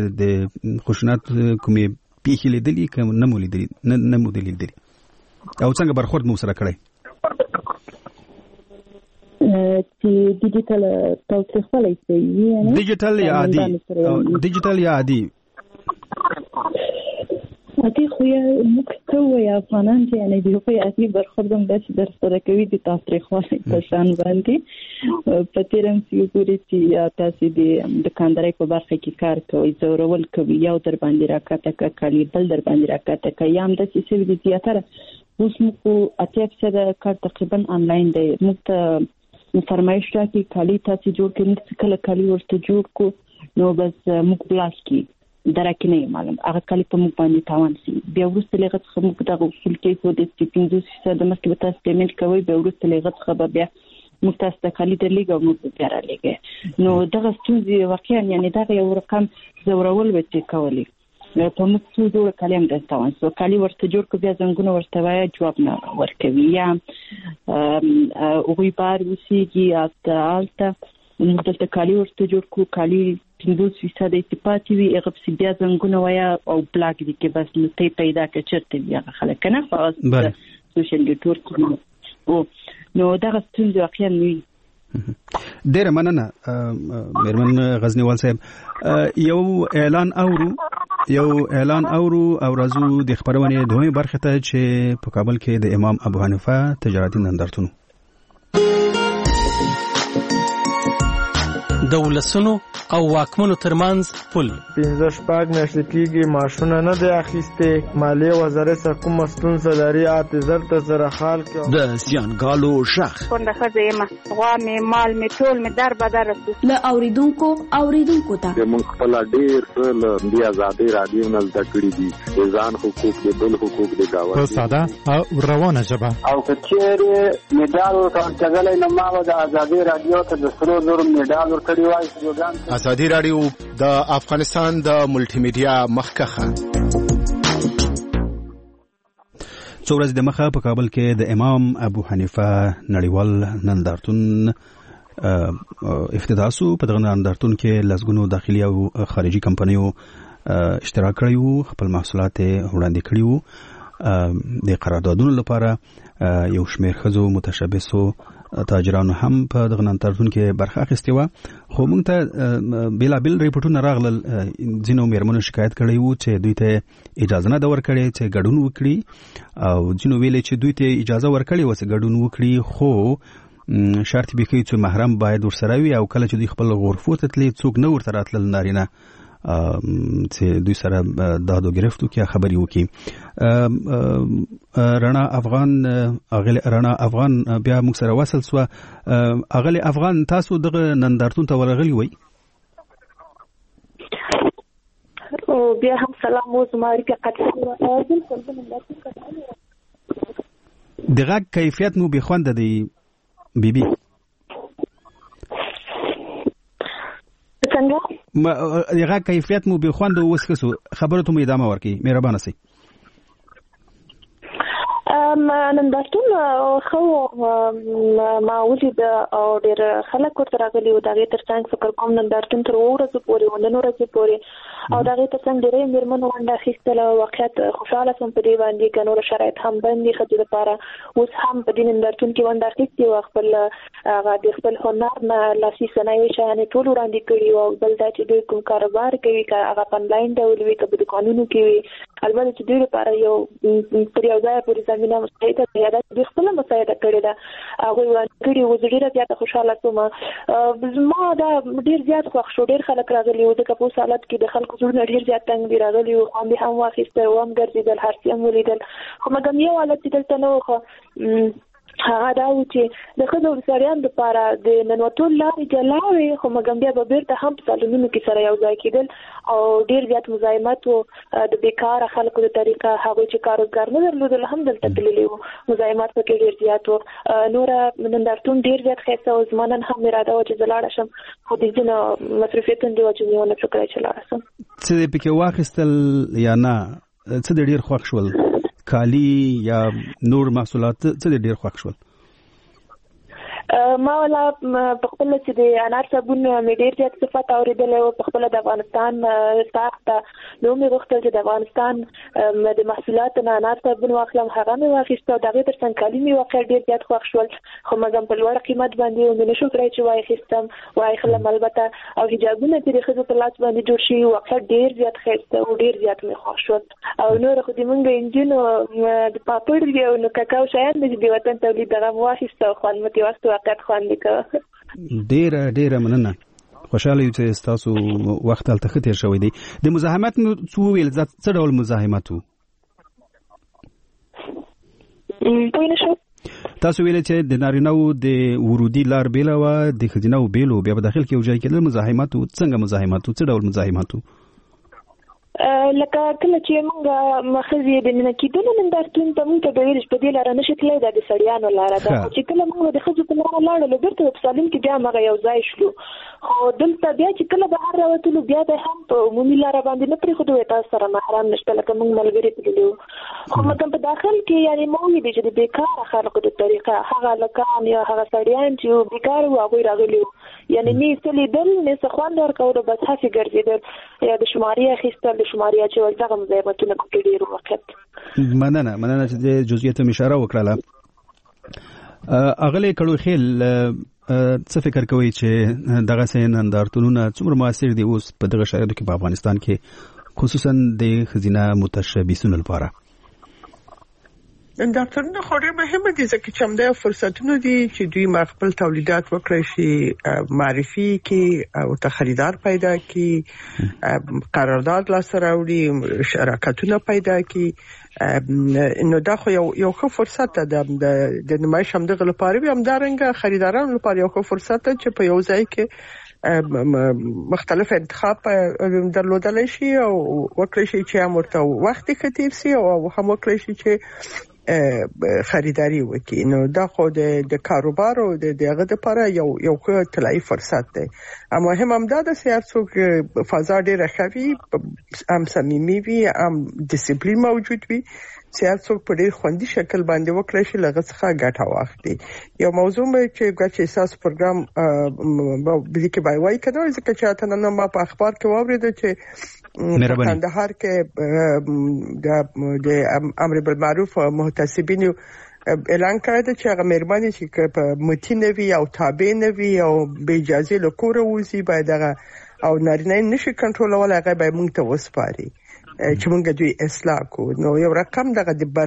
د خشونت کومې پیښې لیدلې که نه مو لیدلې او څنګه برخورد مو سره کړی چې ډیجیټل تاوتریخوالی څه یعنی ډیجیټل یا عادي عادي خو موږ ته وایي افغانان چې یعنی د هغوی عادي برخورد هم داسې درسره کوي د تاوتریخوالي په شان باندې په تېر هم چې وګورئ چې تاسې د دوکاندارۍ په برخه کې کار کوئ ځورول کوي یو در باندې راکاته که کالي بل در باندې راکاته که یا هم داسې شوي دي زیاتره اوس موږ 80% کار تقریبا آنلاین دی موږ ته فرمایش راکړي کالي تاسې جوړ کړئ موږ کله کالي ورته جوړ کړو نو بس موږ بلاس کې درکې نه معلوم هغه کالي په موږ باندې تاوان شي بیا وروسته له هغه څخه موږ دغه اصول کېښودو چې 50% مخکې به تاسو پیمنټ کوئ بیا وروسته له هغه څخه به بیا موږ تاسو ته کالي درلېږو او موږ به بیا رالېږو نو دغه ستونزې واقعا یعنې دغه یو رقم ځورول به چې کولې په موږ څو جوړه کالي هم داسې تاوان شو کالي ورته جوړ کړو بیا زنګونه ورته وایه جواب نه ورکوي یا هغوی بار اوسېږي هلته موږ دلته کالي ورته جوړ کړو کالي 50% چې پاتې وي هغه پسې بیا زنګونه وایه او بلاک دي کې بس نو ته پیدا کړه چېرته وي هغه خلک که نه خاص سوشل نیټورک نو دغه ستونزې واقعا نه وي ډېره مننه مېرمن غزنیوال صاحب یو اعلان اورو او راځو د خبرونې دویمې برخې ته چې په کابل کې د امام ابو حنیفه تجارتي نندارتون د ولسونو او واکمنو ترمنځ پل 15 میاشتې کېږي معاشونه نه دی اخیستې مالیې وزارت څخه کومه ستونزه لري اعتذار ته سره حال کې د زیانګالو شخ کونډه ښځه یم غوا مې مال مې ټول مې در بدر له اوریدونکو ته موږ خپل ډېر له دې آزادۍ رادیو نه زده کړي دي د ځان حقوق د بل حقوق د گاونډي په ساده او روانه ژبه او که چېرې مډال ورکړلی نو ما به د آزادۍ رادیو ته د سرو زرو مډال ورکړی وای ازادي رادیو د افغانستان د ملټي میډیا مخکخه څو ورځې د مخه په کابل کې د امام ابو حنیفه نړیوال نندارتون افتتاح شو په دغه نندارتون کې لسګونو داخلي او خارجي کمپنیو اشتراک کړی وو خپل محصولات وړاندې کړي وو د قراردادونو لپاره یو شمېر ښځو متشبثو تاجرانو هم په دغه نندارتون کې برخه اخیستې وه خو موږ ته بېلابېل ریپورټونه راغلل ځینو مېرمنو شکایت کړی وو چې دوی ته اجازه نه ده ورکړې چې ګډون وکړي او ځینو ویلې چې دوی ته اجازه ورکړې وه چې ګډون وکړي خو شرط به کوي چې محرم باید ورسره وي او کله چې دوی خپل غرفو ته تللې څوک نه ورته راتلل نارینه چې دوی سره دادو گرفتو کې خبري وکي رڼا افغان بیا موږ سره وصل سو اغلی افغان تاسو دغه نندارتون ته ورغلی وای او بیا هم سلام او زماري کې قطعي دغه کیفیت مو بخوند دی بیبي څنګه دغه کیفیت مو بخوند وسکسو خبرته مو ادامه ورکړي مهربانه سي نندارتون خو ما ولید او ډېر خلک ورته راغلي وو دغه ترڅنګ فکر کوم نندارتون تر ورځې پورې ونن ورځې پورې او دغه ترڅنګ ډېرې مېرمنو ونډه اخیستله واقعیت خوشاله سوم په دې باندې که نور شرایط هم بندي ښځو لپاره اوس هم په دې نندارتون کې ونډه اخیستې وه خپل هغه د خپل هنر نه لاسي صنایع شیانې ټول وړاندې کړي وو او بل دا چې دوی کوم کاروبار کوي که هغه په انلاین ډول وي که په دوکانونو کې وي البته چې دوی لپاره یو پر یو ځای پورې زمینه مساعده ده دا دوی خپله مساعده کړې ده هغوی وړاندې کړي وو زه ډېره زیاته خوشحاله سوم زما دا ډېر زیات خوښ شو ډېر خلک راغلي وو ځکه په اوس حالت کې د خلکو زړونه ډېر زیات تنګ دي راغلي وو خوند یې هم واخیسته وهم ګرځېدل هر څه هم ولیدل خو مګم یو حالت چې دلته نه و خو هغه دا و چې د ښځو او سړیانو لپاره د ننوتو لارې جلا وې خو مګم بیا به بېرته هم په سالونونو کې سره یو ځای کېدل او ډېر زیات مزاحمت و د بېکاره خلکو د طریقه هغوی چې کار روزګار نه درلودل هم دلته تللي وو مزاحمت پکې ډېر زیات و نوره نندارتون ډېر زیات ښایسته و زما نن هم اراده وه چې زه لاړه شم خو د ځینو مصروفیتونه دي وه چې مې ونه شو کړی چې لاړه شم څه دې پکې واخیستل یا نه څه دې ډېر خوښ شول کالی یا نور محصولات څه دې ډېر خوښ شول ما ولا په خپل چې د انار صابون مې ډېر زیات صفات اورېدل او په خپل د افغانستان ساخته نو مې غوښتل چې د افغانستان د محصولاتو نه انار صابون واخلم. هغه مې واخیسته او د هغې تر څنګ کالي مې واقع ډېر زیات خوښ شول، خو مګم په لوړ قیمت باندې مې نشو کړی چې واخیستم واخلم. البته او حجابونه چې د ښځو په لاس باندې جوړ شوي واقع ډېر زیات ښایسته او ډېر زیات مې خوښ شول. او نور خو د موږ انجونو د پاپړ دی او نو کاکاو شیان د وطن تولید دغه واخیسته او خوند مې واست وخت خوند وکړ. ډېره مننه، خوشاله یو چې تاسو وخت هلته ښه تېر شوی دی. د مزاحمت نو څه وویل، څه ډول مزاحمت و؟ پوه نه شوم. تاسو ویل چې د نارینه‌و د ورودي لار بیله وه، د ښځینه‌و بیل و، بیا په داخل کې یو ځای کېدل مزاحمت و. څنګه مزاحمت و؟ څه ډول مزاحمت و؟ لکه کله چې موږ مخزي د نه کېدل نندارتون ته موږ ته ډېر په دې لار نه شکلې د سړیانو لار ده، چې کله موږ د خځو په لار لاړو بیرته په سالون کې بیا موږ یو ځای شلو. خو دلته بیا چې کله بهر راوتلو بیا به هم په عمومي لار باندې نه پرېښودو تاسو سره محرم نشته لکه موږ ملګري تللو. خو مګم په داخل کې یعنې مو ویلي چې د بیکاره خلکو د طریقه هغه لکان یا هغه سړیان چې بیکاره وو هغوی راغلي وو، یعنې نه یې څه لیدل نه څه خوند ورکولو، بس هسې ګرځېدل یا د شمارې اخیستل د شمارې اچول، دغه مزاحمتونه پکې ډېر وخت. مننه چې د جزئیات م اشاره وکړله. اغلی کړوخیل څه فکر کوي چې دغه سه نندارتونونه څومره موثر دي اوس په دغه شرایطو کې په افغانستان کې، خصوصا د ښځینه متشبثینو لپاره؟ نندارتونونه خو ډېر مهمه دي ځکه چې همدا فرصتونه دي چې دوی خپل تولیدات وکړی شي، معرفي کې او ته خریدار پیدا کړي، قرارداد لاسته راوړي، شراکتونه پیدا کړي. نو دا خو یو ښه فرصت ده د نمایش همدغه لپاره وي، همدارنګه خریدارانو لپاره یو ښه فرصت ده چې په یو ځای کې مختلف انتخاب درلودلی شي او وکړی شي چې هم ورته وخت ښه تېر شي او هم وکړی شي چې خریداري وکړي. نو دا خو د کاروبار او د هغه لپاره یو ښه طلایي فرصت دی. اما هم دا د هر څوک فضا ډېره ښه وي، هم صمیمي وي، هم ډیسپلین موجود وي، چې هر څوک په ډېر خوندي شکل باندې وکړی شي له هغه څخه ګټه واخلي. یو موضوع چې ګټې احساس پروګرام بلی کې بایوای کړو ځکه چې نن ما په اخبار کې واورېدل چې په کندهار کې د امر بالمعروف محتسبین اعلان کړی چې هغه مېرمنې چې په متي نه وي او تابع نه وي او بې اجازې له کوره وځي باید هغه او نارینه نشي کنټرولولی هغه باید موږ ته وسپاري چې موږ دوی اصلاح کو. نو یو رقم دغه د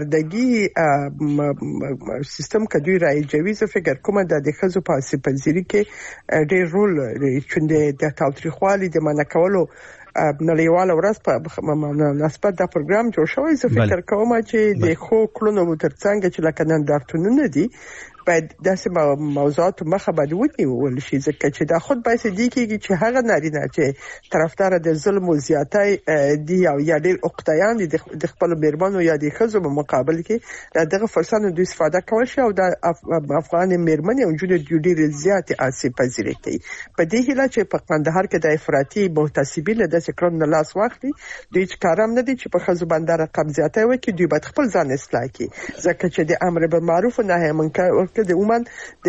بردګي سیستم کدوی رایجوي زه فکر کوم د ښځو په سپنځري کې ډېر رول لري چې د تاوتریخوالي د منع کولو نړیواله ورځ په مناسبت دا پروګرام جوړ شوی. زه فکر کوم چې د خو کړنو ترڅنګ چې لکه نندارتونونه دي باید داسې موضوعات مخه باید ونیول شي ځکه چې دا خود باید دي کېږي چې هغه نارینه چې طرفدار د ظلم او زیاتۍ دي او یا ډېر عقدایان دي د خپل مېرمنو یا د ښځو په مقابل کې دغه فرصتونو دوی استفاده کول شي او د افغان مېرمنې او نجونې ډېرې زیاتې آسیب پذیري کوي. په دې هیله چې په کندهار کې د افراطي محتسبین له داسې کړنو نه لاس واخلي، دوی چې کار هم نه دي چې په ښځو باندې رقم زیاتی وکړي، دوی باید خپل ځان اصلاح کړي ځکه چې د امر بالمعروف و نهی عن منکر د عموما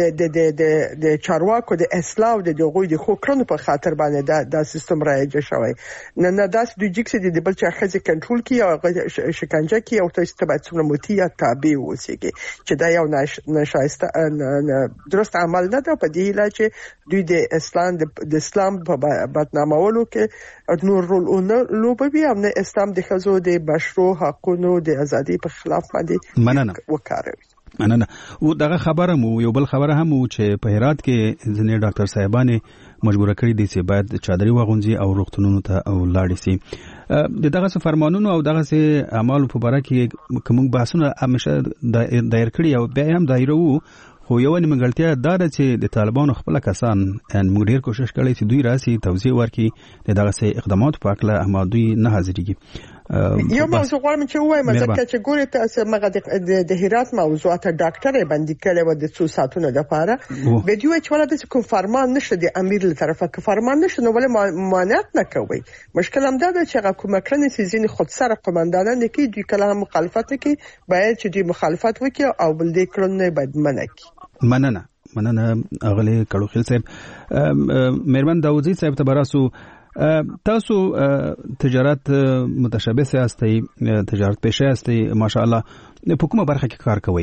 د چارواکو د اصلاح او د هغوی د ښو کړنو په خاطر باندې دا سیستم رایج شوی. نه داسې دوی چې د بل چا ښځې کنټرول کړي او هغه شکنجه کړي او تاسو باید څومره مطیع یا تابع واوسئ چې دا یو ناشایسته درست عمل نه ده. په دې هیله چې دوی د اسلام په بدنامولو کې نور رول نه لوبوي او نه اسلام د ښځو د مشروع حقونو د ازادۍ په خلاف باندې وکاروي. مننه. او دغه خبره مو یو بل خبره هم چې په هرات کې ځینې ډاکټر صاحبانې مجبور کړی دي چې باید چادري واغوندي او روغتونونو ته او لاړ شي. دغه فرمانونو او دغه اعمالو په اړه کې کوم بحثونه همیشه دایر کړی او بیا هم دایره وو، خو یو نیمګړتیا دا ده چې د طالبانو خپل کسان موږ ډیر کوشش کړی چې دوی راسي توضیح ورکړي دغه اقدامات په اړه، اما دوی نه حاضرېږي. یو موضوع غواړم چې وایم ځکه چې ګورې تاسو مګه د هرات موضوعات ډاکټر باندې کړي و د 2 ساعتونو لپاره ویډیو چې ولادت کوم فرمان نشته د امیر له طرفه که فرمان نشته نو ولې مانعت نه کوي. مشکل هم دا چې هغه کوم کړنې چې ځین خود سره قومندانان کې دوی کله مخالفت کوي، باید چې دوی مخالفت وکړي او بل دې کړنې باید منع کړي. مننه اغلی کړوخیل صاحب. مهربان داوودزی صاحب تبراسو تاسو تجارت متشبث یاستئ، تجارت پیشه یاستئ ماشاءالله، په کومه برخه کې کار کوئ؟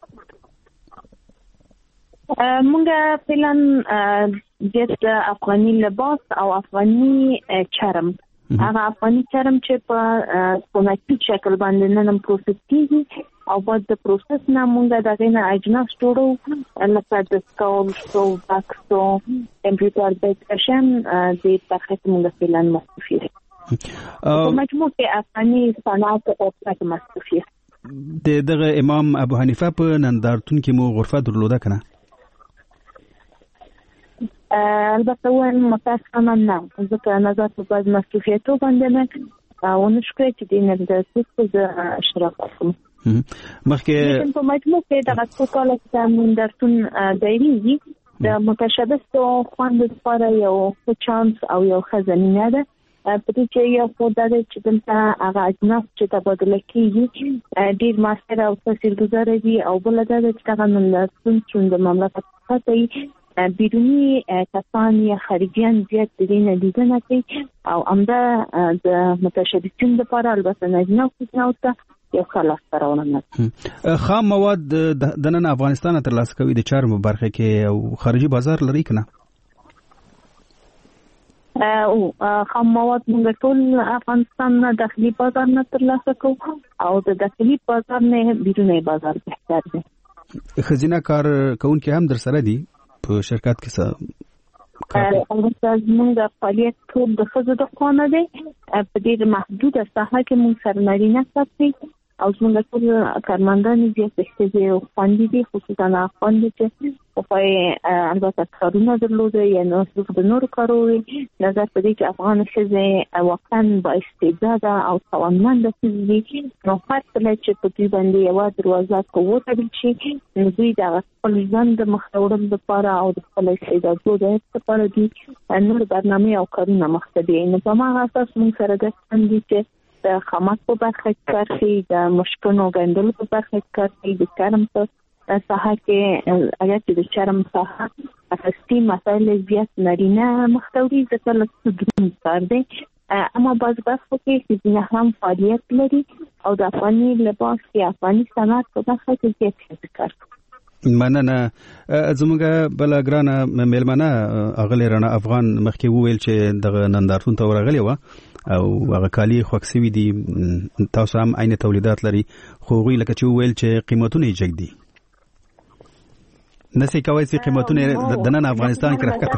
مونږ فعلا د افغاني لباس او افغاني چرم، هغه افغاني چرم چې په سنتي شکل باندې نن پروسس کیږي او بعد د پروسس نه مونږ دغه نه اجناس جوړو، لکه د سکول سو باکسو کمپیوټر بیکشن د تخصص مونږ فعلا مصرفي په مجموع کې افغاني صنعت او تخصص مصرفي. دغه امام ابو حنیفه په نندارتون کې مو غرفه درلوده کنه؟ البته وایم متاسفانه نه، ځکه نظر په بعض مصرفیاتو باندې نه ونشکره چې د نردسیس په شرکت کوم. مخکې په مجموع کې د غټکاله کې نندارتون دایریږي د متشابهو خوند لپاره یو چانس او یو خزانه ده، په دې کې یو خدای چې دلته هغه اجناس چې تبادله کیږي ډیر ماستر او تاثیرګذار دي، او بل دا چې هغه نندارتون چې د مملکت څخه بیرونی کسان یا خارجیان زیات دي نه لیدنه کوي، او همدا د متشابهین لپاره البته نه ته یو خلاص راوړنه. خام مواد د نن افغانستان ترلاسه کوي د چرم برخه کې او خارجي بازار لري کنه؟ او خام مواد موږ ټول افغانستان نه داخلي بازار نه ترلاسه کوو، او د داخلي بازار نه بیرونی بازار بهتر دی. خزینه کار کوونکي هم در سره دي په شرکت کې څه؟ البته موږ د فعالیت ټول د ښځو د قانون دی، په دې محدوده ساحه کې موږ سره نارینه ساتي، او زموږ ټول کارمندان زیات ښځې او خویندې دي، خصوصا خویندې چې په البته کارونه درلوده یا نو د نورو کارو نظر په دې چې افغان ښځې واقعا با استعداده او توانمنده ښځې دي، نو هر کله چې په دې باندې یوه دروازه وتړل شي نو دوی د خپل ژوند د مخته وړلو لپاره او د خپل استعدادو د لپاره دي نور برنامې او کارونه مخته دي. نو په هغه اساس موږ سره ګټه دي چې د خامات په برخه کې کار کوي، د مشکونو ګندلو په برخه کې کار کوي، د چرم په ساحه کې اگر چې د چرم ساحه اساسي مسایل زیات نارینه مختوري ځکه لکه دروند کار دی، اما باز برخو کې ښځینه هم فعالیت لري او د افغاني لباس کې افغاني صنعت په برخه کې زیات کار کوي. مننه. زموږ بل ګرانه میلمنه اغلی رڼا افغان مخکې وویل چې دغه نندارتون ته ورغلی و او هغه کالی خوښوي دي، تاسو هم عین تولیدات لري، خو غوی لکه چې وویل چې قیمتونه یې جګ دي، نسې کوي چې قیمتونه د نن افغانستان کې راکته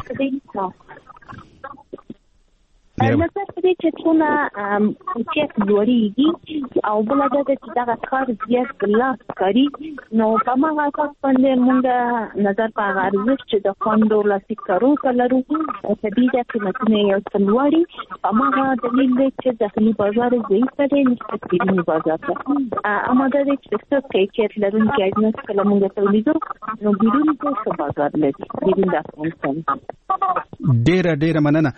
نظر پدې چې څونه چې لوړیږي او بل دا چې دا کار زیات ګلاس کوي، نو په هغه اساس باندې موږ نظر په غارځ چې د خوندو لاسي کارو کلرو په دې چې قیمتونه یو څه لوړي، په هغه دلیل دی چې داخلي بازار ضعیف دی نسبت بیرونی بازار ته، اما دا چې څه کیفیت لرونکي اجناس کله موږ تولیدو نو بیرونی څه بازار لري بیرون د افغانستان. ډیره مننه.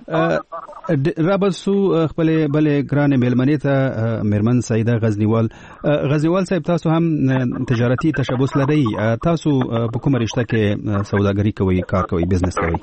رابسو خپل بل ګران میلمنې ته میرمن سیده غزنیوال صاحب، تاسو هم تجارتي تشبث لرئ، تاسو په کومه رشته کې سوداګري کوئ، کار کوئ، بزنس کوئ؟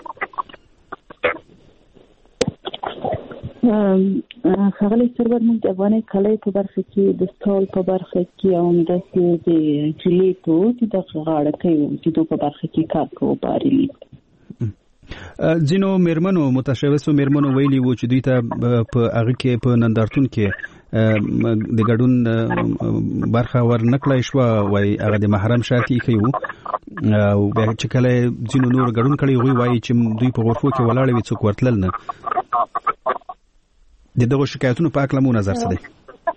خغلی سرور موږ د افغاني کلي په برخه کې د سټول په برخه کې او همداسې د جلیتو د غاړه کوي چې په برخه کې کار کوو بارلی. ځینو میرمنو متشبثو میرمنو ویلي وو چې دوی ته په هغه کې په نندارتون کې د ګډون برخه ورنکړای شو، وای هغه د محرم شرطي کوي، او بیا چې کله ځینو نور ګډون کړي وي وایي چې دوی په غرفو کې ولاړ وي څوک ورتلل نه. دغه شکایتونو په اړه مو نظر څه دی؟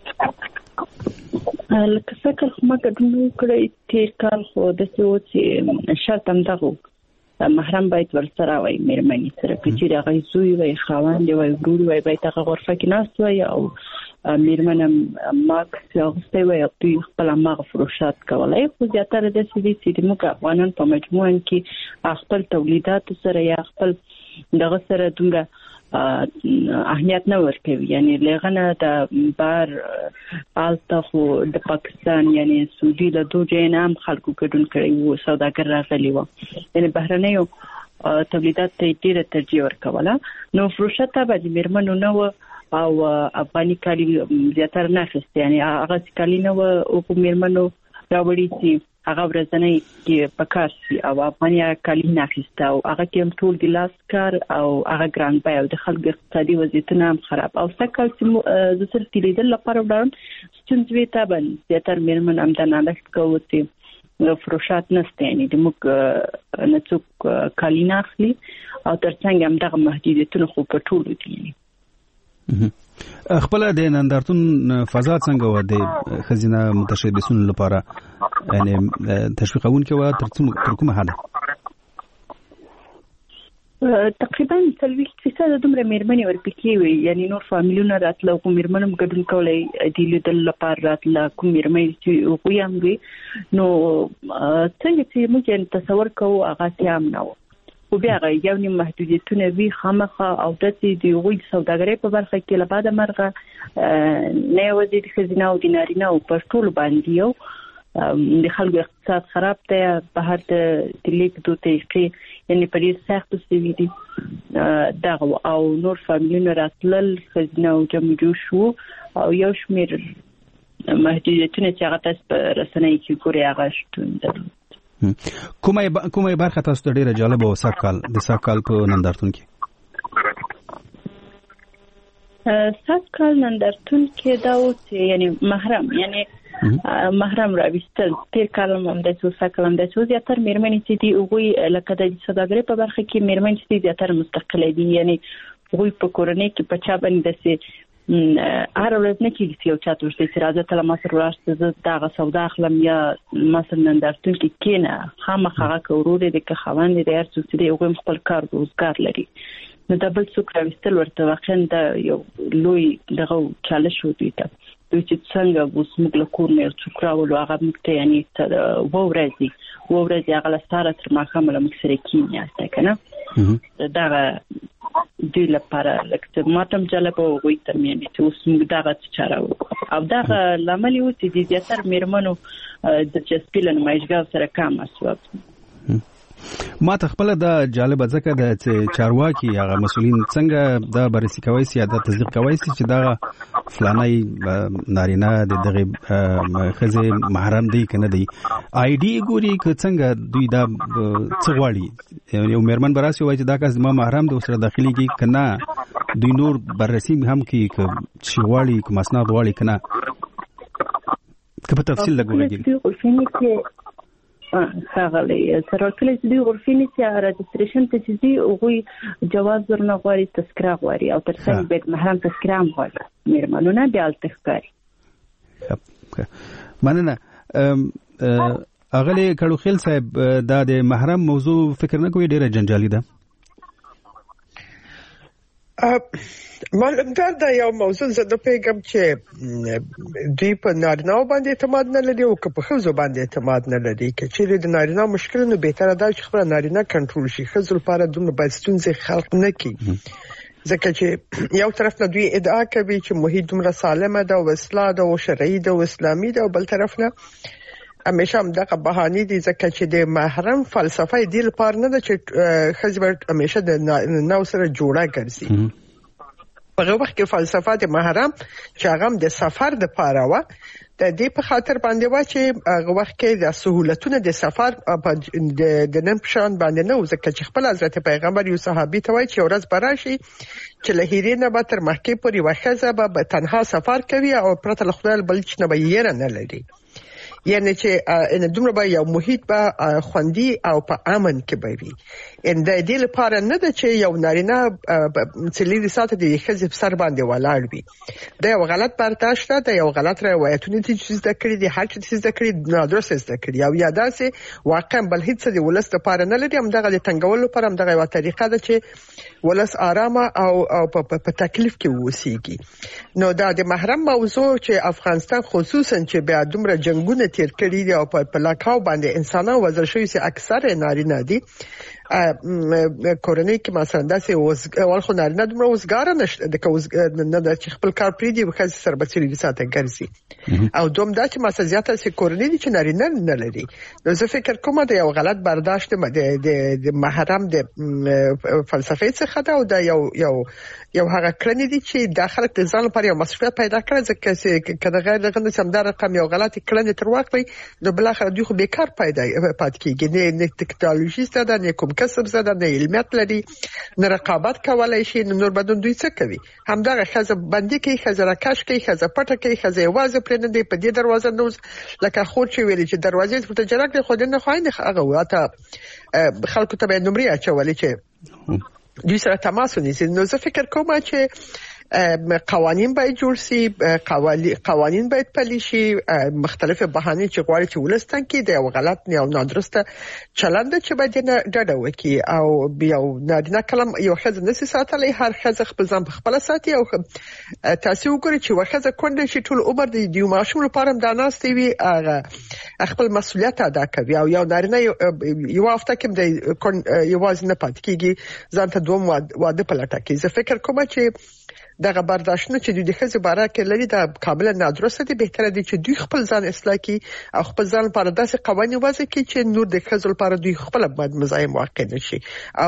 لکه څنګه ما ګډون کړی تیر کال خو د څه و چې شرط هم دغه محرم باید ورسره وای مېرمنې سره چې هغه زوی وای خاوند وای ورور وای باید هغه غرفه کې ناست وای او مېرمنه ماکس هغه وای دوی خپل هغه فروشات کولای، خو زیاتره د سړي چې موږ افغانان په مجموعاً کې خپل تولیدات سره یا خپل دغه سره دومره اهمیت نه ورکوي. یعنی لغنه د بار التخو د پاکستان یعنی سعودي له دوه نام خلکو ګډون کړي وو، سوداګر راغلي وو، یعنی بهرنیو تولیدات ته ډیره ترجیح ورکوله. نو فروشت ته به میرمنو نه او افغاني کالي زیاتره نه اخیسته، یعنی هغه کالي نه او میرمنو راوړي چې هغه ورځنی کې پکار شي او افغاني کالي نه اخیسته او هغه کې ټول د لاس کار او هغه ګران بای او د خلکو اقتصادي وضعیت هم خراب او سکه چې د سر تلیدل لپاره وړاندې ستونزې ته باندې زیاتره میرمن هم د نالښت کوي چې فروشات نشته، یعنی د موږ نه څوک کالي نه اخلي او ترڅنګ هم دغه محدودیتونه خو په ټولو دي. خپل د نندارتون فضا څنګه و د خزینه متشبثون لپاره، یعنی تشویقونکي و تر کومه حد؟ تقریبا 30% دومره میرمنې ورپکې وي، یعنی نور فامیلونه راتله کوم میرمنم ګډون کولای دی لیدل لپاره راتله کوم میرمنې چې هغه هم وي. نو څنګه چې موږ تصور کوو هغه هم نه و، خو بیا یو نیم محدودیتونه وی خامخا او د دې وی سوداګرۍ په برخه کې له بعد مرغه نه یوازې د خزینه او د نارینه او په ټول باندې یو د خلکو اقتصاد خراب دی، بهر د لیک دوه طریقې یعنی په دې سخت سوي دي دغه او نور فامیلونه راتلل خزینه او جمع شو او یو شمیر محدودیتونه چې هغه تاسو په رسنۍ کې ګوري هغه شتون درلود. کومه برخه تاسو ته ډیره جالبه و ساکال په نندارتون کې؟ ساکال نندارتون کې دا و چې یعنی محرم راوستل تیر کال هم د ساکال هم د زیاتره میرمنې چې دی هغه لکه د سوداګرۍ په برخه کې میرمنې چې زیاتره مستقله دي، یعنی هغه په کورنۍ کې په چا باندې دسي هر ورځ نه کېږي چې یو چا ته ورسې چې راځه ته له ما سره وراشته زه دغه سودا اخلم یا ما سره نندارتون کې کېنه خامخا هغه که ورور دی که خاوند دی هر څوک چې دی هغوی خپل کار روزګار لري. نو دا بل څوک راوستل ورته واقعا د یو لوی دغه چالش و دوی ته چې څنګه اوس موږ له کور نه یو څوک راولو هغه موږ ته یعنی اوه ورځې هغه له سهاره تر ماښامه له موږ سره کېناست که نه دغه دوی لپاره لکه ماتم جالبه وغوی ترمینی چې اوس موږ دغه څه چاره وکړو او دغه لامل یې و چې د زیاتره میرمنو د جذبې له نمایشګاه سره کم اسواب. ما ته خپل د جالبه ځکه د چارواکي هغه مسولین څنګه دا بررسي کوي سي یا د تصدیق کوي چې دا فلانای نارینه د دغه خزه محرم دی کنه دی آی ډی ګوري که څنګه دوی دا څغواړي یو میرمن براسي وایي چې دا کس ما محرم د سره داخلي کی کنه دوی نور بررسي هم کی که چغواړي که مسند واړي کنه که په تفصیل لګوږي ښاغلی سرور کله چې دوی غرفې نیسي رجسټریشن ته چې ځي هغوی جواز ورنه غواړي تذکره غواړي او تر څنګ باید محرم تذکره هم غواړي میرمنونه بیا هلته ښکاري. مننه. اغلی کړوخیل صاحب دا د محرم موضوع فکر نه کوي ډیره جنجالي ده؟ معلومدار دا یو موضوع زه د پیغام چې دوی په نارینه باندې اعتماد نه لري او که په ښځو باندې اعتماد نه لري که چیرې د نارینه مشکل نو بهتره ده چې خپل نارینه کنټرول شي، ښځو لپاره دومره باید ستونزې خلق نه کړي ځکه چې یو طرف نه دوی ادعا کوي چې محیط دومره سالمه ده او اصلاح ده او شرعي ده او اسلامي ده او بل طرف نه همیشه هم دغه بهانې دي ځکه چې د محرم فلسفه دې لپاره نه ده چې ښځې همیشه د نو سره جوړه ګرځي. په هغه وخت کې فلسفه د محرم چې هغه د سفر د پاره و د دې په خاطر باندې و چې هغه وخت کې د سہولتونو د سفر د نن پشان باندې نه ځکه چې خپل حضرت پیغمبر یو صحابي ته وایي چې ورځ براشي چې له هیرې نه به تر مکې پورې وخزه به تنها سفر کوي او پرته له خدای بل څه نه به یې نه لري، یعنی چې ان دومره به یو محیط به خوندي او په امن کې به وي. ان د دې لپاره نه ده چې یو نارینه څلوري ساعت د ښځې په سر باندې ولاړ وي. دا یو غلط برداشت ده، دا یو غلط روایتونه چې زده کړي دي، هر څه زده کړي نادرسته زده کړي او یا داسې واقعا بل هیڅ د ولس لپاره نه لري. هم دغه د تنګولو لپاره هم دغه یو طریقه ده چې ولس آرامه او په تکلیف کې ووسیږي. نو دا د محرم موضوع چې افغانستان خصوصا چې بیا دومره جنگونه تیر کړي دي او په لکاو باندې انسانان وزل شوی سي اکثر نارینه دي کورنۍ کې مثلا داسې اول خو نارینه دومره وزګار نشته د کوز نه د خپل کار پری دی خو سر بچی دي ساته ګرځي او دوم دا چې مثلا زیاته سي کورنۍ دي چې نارینه نه لري نو زه فکر کوم دا یو غلط برداشت د محرم د فلسفې څخه دا او دا یو هغه کړنې دي چې داخله د ځان لپاره یو مسؤلیت پیدا کړي ځکه کله غیر دغه سمدار رقم یو غلطي کړنې تر واقعي نو بل اخر دوی خو بیکار پیدا پات کیږي نه ټکنالوژي ستاسو نه کوم کسب زده نه علمیت لري نه رقابت کولای شي نور بدون دوی څه کوي همدغه خزه بندي کوي خزه راکش کوي خزه پټه کوي خزه واځه پر نه دی په دې دروازه نوز لکه خو چې ویلي چې دروازې ته تجارت خو نه خوینه هغه واته خلکو ته به نمرې اچولې چې دوی سره تماس ونیسي نو زه فکر کوم چې قوانین باید جوړ شي قوانین باید پلي شي مختلفه بهانې چې غواړي چې ولستان کې د غلط نه او نادرسته چلند چې باید نه ډډه وکي او بیا نارینه کلم یو خزه نسی ساتلې هر خزه خپل ځان په خپل ساتي او تاسو وګورئ چې وخزه کونډه شي ټول عمر د یو ماشوم لپاره د ناستې وي خپل مسؤلیت ادا کوي او یو نارینه یو هفته کې د یوازې نه پات کیږي ځان ته دوم واده پلټه کوي زه فکر کوم چې دغه برداشتونه چې دوی د خزه باره کې لري دا کاملا نادرسته دي بهتره دي چې دوی خپل ځان اصلاح کړي او خپل ځان لپاره داسې قوانين وضع کړي چې نور د خزه لپاره دوی خپل باید مزاحم واقع نشي او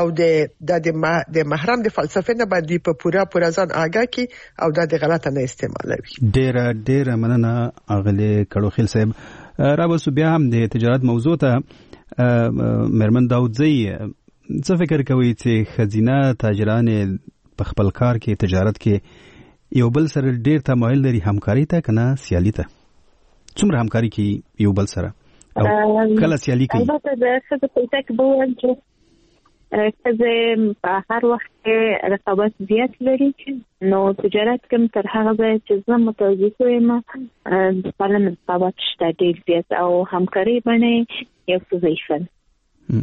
د محرم د فلسفې نه باید دوی په پورا ځان آگاه کړي او د غلطه نه استعمالوي ډېر مننه اغلی کړوخیل صاحب راوسو بیا هم د تجارت موضوع ته مرمن داودزی څه فکر کوي چې خزینه تاجران په خپل کار کې تجارت کې یو بل سره ډیر تمایل لري همکاري ته کنه سیالي ته څومره همکاري کوي یو بل سره او کله سیالي کوي البته د څه په تک بول چې کله په هر وخت کې رقابت زیات لري نو تجارت کوم تر هغه ځای چې زه متوجه یم د پارلمان رقابت شته ډیر زیات او همکاري باندې یو څه ضعیفه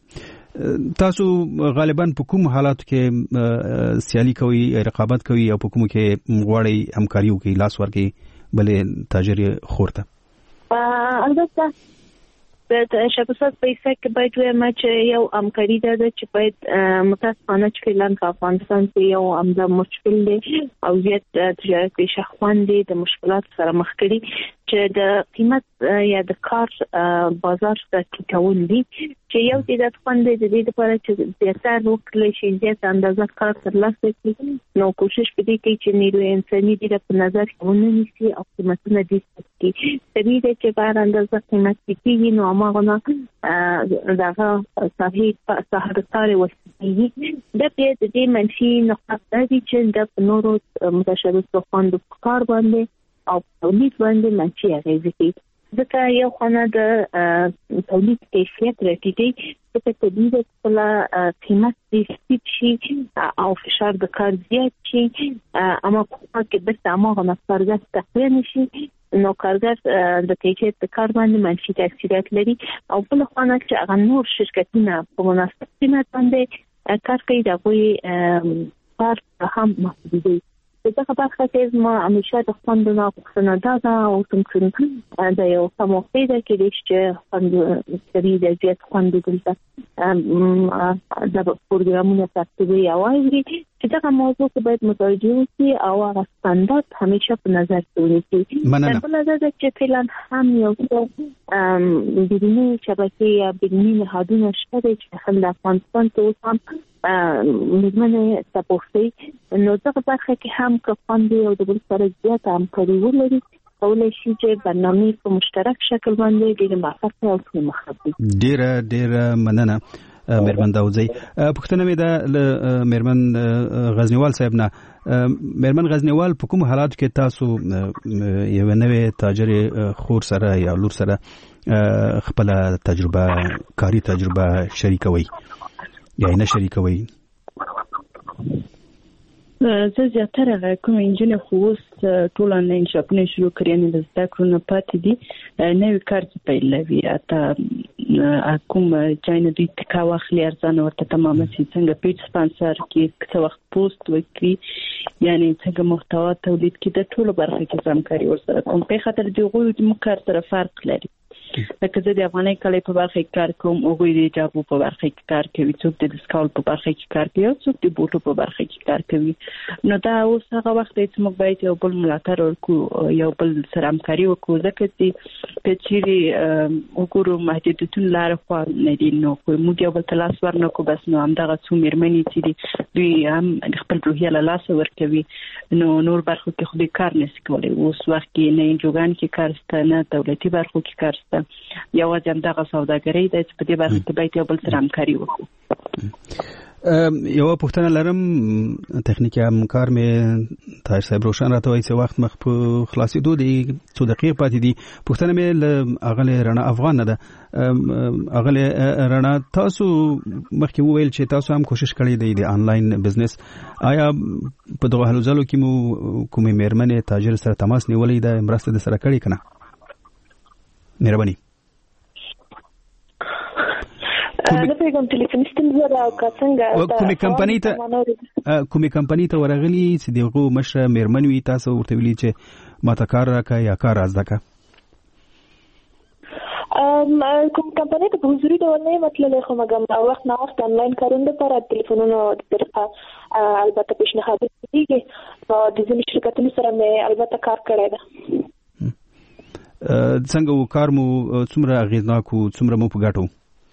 تاسو غالبا په کوم حالاتو کې سیالي کوي رقابت کوي او په کوم کې غواړي همکاري وکړي لاس ورکړي بلې تاجر خورته البته د شبکات په حساب کې باید وایم چې یو همکاري ده چې باید متاسفانه چې فعلا په افغانستان کې یو عمده مشکل دی او زیات تجارت کې شخوان دي د مشکلات سره مخ کړي چې د قیمت یا د کار بازار ته ټیټول دي چې یو د خوندې د دې لپاره چې زیاتره وکړي شي زیات اندازه کار ترلاسه کړي نو کوشش وکړي چې نیروی انساني د په نظر کې ونیسي او قیمتونه دي چې طبیعي ده چې بهر اندازه قیمت کیږي نو هغه دغه صحه کار وسیږي د دې منفي نقاط دي چې د نورو متشابه خوندو کار باندې او تولید باندې منفي اغیزه کوي ځکه یو خانه د تولید کیفیت راټیټي چې په دې د خپل قیمت دې شي او فشار د کار زیات شي اما په کې به سمه غوښتنه تقویه نشي نو کارګر د کیفیت د کار باندې منفي تاثیرات لري او بل خانه چې هغه نور شرکتونه په مناسب قیمت باندې کار کوي دا کوي کار هم محدودي دغه برخه کې ما همیشه د خوندونو غوښتنه ده او څنګه د یو سموخې د کې چې خوند سری د زیات خوند دلته د پروګرامونو ترتیبي اوایي چې دا موضوع کې باید متوجه شي او هغه ستاندارد همیشه په نظر کې ونیسي په نظر چې فعلا هم یو څه بدونی شبکې یا بدونی نهادونه شته چې خلک افغانستان ته هم مزمنه تاسو نو دغه برخه کې هم کوم او د بل سره زیات همکاري ولري کولای شي چې برنامه په مشترک شکل باندې ډېر موفق او مخاطب ډېر مننه مرمن داودزی پښتنه مې د مرمن غزنیوال صاحب نه مرمن غزنیوال په کوم حالات کې تاسو یو نوې تاجر خور سره یا لور سره خپل کاری تجربه شریکوي یا نه شریکوي زه زیاتره کوم انجینر خو ټول آنلاین شاپونه شروع کړی نه زده کړو نه پاتې دي نوې کار چې پیلوي اته کوم چاینه دوی تکا واخلي ارزانه ورته تمامه سي څنګه پیج سپانسر کې څه وخت پوسټ وکړي یعنی څنګه محتوا تولید کې د ټولو برخه کې همکاري ورسره کوم په خاطر دی غوړو د مکر سره فرق لري لکه زه د افغاني کلي په برخه کې کار کوم او غوي د جابو په برخه کې کار کوي، څوک د سکاول په برخه کې کار کوي او څوک د بوټو په برخه کې کار کوي. نو دا اوس هغه وخت دی چې موږ باید یو بل ملاتړ وکړو، یو بل سره همکاري وکړو، ځکه چې کچېري وګورو محدودیتونه لار خو نه دي، نو موږ یو بل تلاش ورنکو بس نو همدغه څو مېرمنې چې دي دوی هم خپل روحیه له لاسه ورکوي، نو نور برخو کې خو د کار نشي کولای. اوس وخت کې نه انجوګان کې کار شته، نه دولتي برخو کې کار شته، یوازې همدغه سوداګري ده چې په دې برخه کې باید یو بل سره همکاري وکړو. یو پوښتنه لرم، تخنیکی همکار مې طاهر صاحب روشن راته وایي چې وخت مخ په خلاصېدو دی، څو دقیقې پاتې دي. پوښتنه مې له اغلې رڼا افغان نه ده. اغلې رڼا، تاسو مخکې وویل چې تاسو هم کوشش کړی دی د آنلاین بزنس، آیا په دغه هلو ځلو کې مو کومې مېرمنې تاجر سره تماس نیولی ده، مرسته د سره کړې که نه؟ مهرباني. نه پیغام ټلیفون ستنځه او څنګه کومې کمپنۍ ته ورغلی چې دغه مشره مېرمن وي، تاسو ورته ویلي چې ما ته کار راکړه یا کار را زده کړه؟ کوم کمپنۍ ته په حضوري ډول نه مطلب خو مګم وخت نه وخت آنلاین کارونه لپاره ټلیفونونو البته پیشنهاد کیږي، نو د ځینې شرکتونو سره مې البته کار کړی ده. څنګه و کار مو څومره اغیزناک و، څومره مو په ګټو؟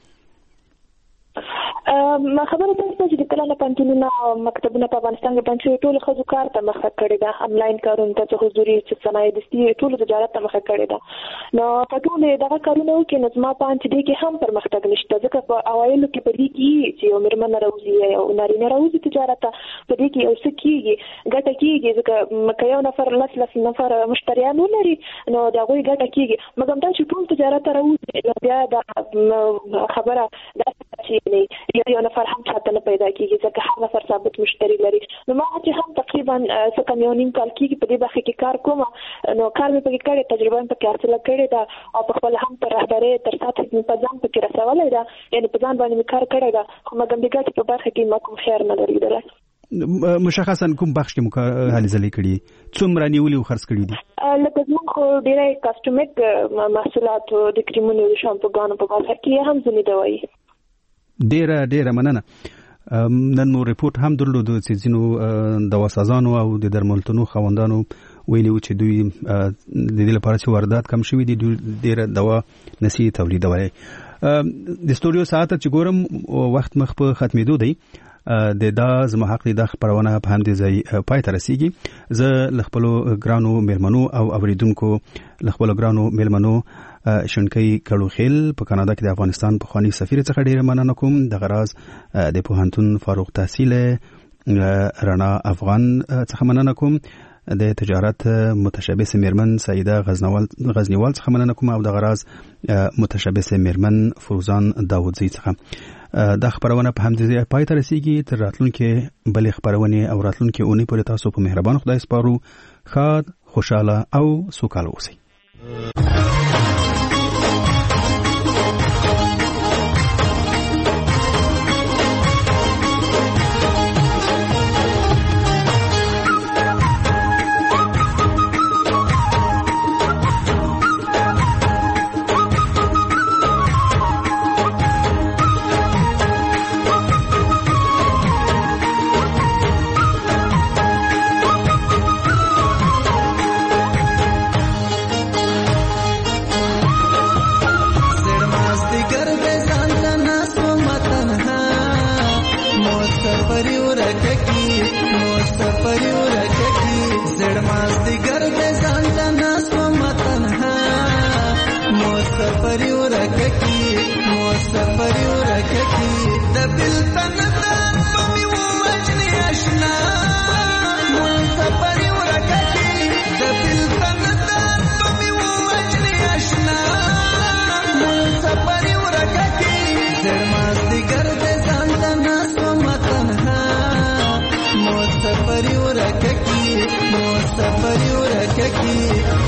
ما خبره ده چې د کله پنځونه مکتبونه په افغانستان کې پنځه ټول خزو کار ته مخه کړی ده، آنلاین کارونه ته حضوري چې صنایع دستي ټول تجارت ته مخه کړی ده. نو په ټول دغه کارونه کې نو ما پانځ دي کې هم پرمختګ نشته، ځکه په اوایلو کې په دې کې چې یو مېرمن راوځي او نارینه راوځي تجارت ته، په دې کې یو څه کېږي ګټه کېږي، ځکه مکه یو نفر لس نفر مشتریان ولري نو د هغوی ګټه کېږي. مګر دا چې ټول تجارت ته راوځي نو بیا دا خبره دا چې یو نفر هم چاته نه پیدا کیږي، ځکه هر نفر ثابت مشتری لري. نو ما چې هم تقریبا څه کم یو نیم کال کېږي په دې برخه کې کار کوم، نو کار مې پکې کړی، تجربه مې پکې حاصله کړې ده او په خپل هم تر رهبرۍ تر سطح مې په ځان پکې رسولی ده، یعنې په ځان باندې مې کار کړی ده، خو مګر د ګټې په برخه کې ما کوم خیر نه درېدلی. مشخصا کوم بخش کې هلې ځلې کړي، څومره نیولي او خرڅ کړي دي؟ لکه زموږ خو ډېری کاسټومیک محصولات د کریمونو د شامپوګانو په برخه کې هم ځینې دوایي. ډیره مننه. نن مو ریپورت هم درلود چې ځینو دواسازانو او د درملتونو خاوندانو ویلي و چې دوی د دې لپاره چې واردات کم شوي دي، ډیره دوا نشي تولیدولی. د سټوډیو ساعت چې ګورم وخت مخ په ختمېدو دی، دا زما حق دی د خبرونه په همدې ځای پای ته رسیږي. زه له خپلو ګرانو مېلمنو او اوریدونکو له خپلو ګرانو مېلمنو شنکۍ کړوخیل په کاناډا کې د افغانستان پخوانی سفیر څخه ډیره مننه کوم. دغه راز د پوهنتون فاروق تحصیل رڼا افغان څخه مننه کوم. د تجارت متشبث مېرمن سعیده غزنیوال څخه مننه کوم او دغه راز متشبث مېرمن فروزان داودزی څخه. دا خبرونه په همدې ځای پای ته رسیږي. تر راتلونکي بلې خبرونه او راتلونکي اونۍ پورې تاسو په مهربان خدای سپارو. ښاد، خوشاله او سوکاله اوسئ. سفر ورکه کی